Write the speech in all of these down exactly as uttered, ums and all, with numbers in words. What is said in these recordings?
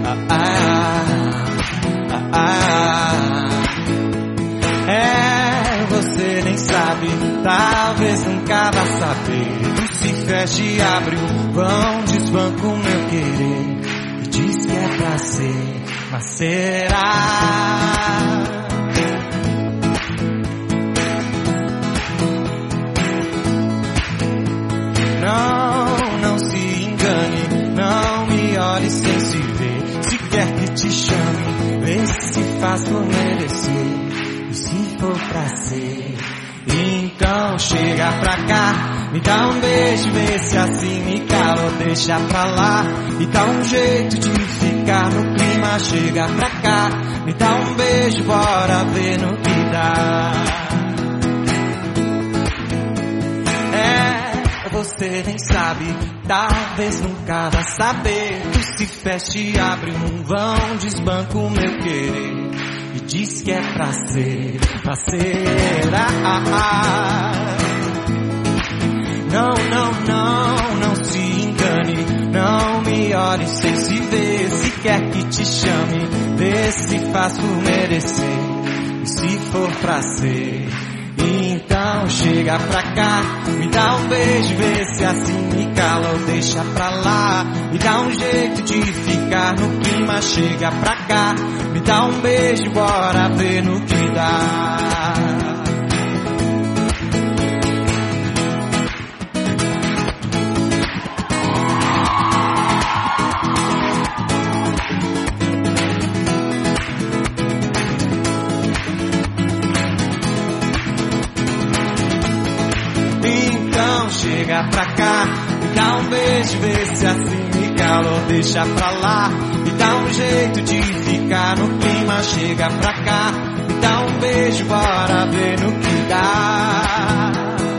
ah, ah, ah. É, você nem sabe, talvez nunca vá saber. Se fecha e abre o vão, desbanca o meu querer e diz que é pra ser, mas será? Não, não se engane, não me olhe sem se ver. Se quer que te chame, vê se faz por merecer. E se for pra ser, então chega pra cá, me dá um beijo, vê se assim me cala ou deixa pra lá. Me dá um jeito de ficar no clima, chega pra cá, me dá um beijo, bora ver no que dá. É, você nem sabe, talvez nunca vá saber. Tu se fecha e abre um vão, desbanca o meu querer e diz que é pra ser, pra ser, ah, ah, ah. Não, não, não, não se engane, não me olhe sem se ver. Se quer que te chame, vê se faz por merecer. E se for pra ser, então chega pra cá, me dá um beijo, vê se assim me cala ou deixa pra lá. Me dá um jeito de ficar no clima, chega pra cá, me dá um beijo, bora ver no que dá. Chega pra cá, me dá um beijo, vê se assim me cala ou deixa pra lá. Me dá um jeito de ficar no clima, chega pra cá, me dá um beijo, bora ver no que dá.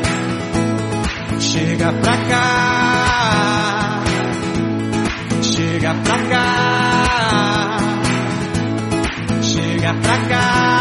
Chega pra cá, chega pra cá, chega pra cá.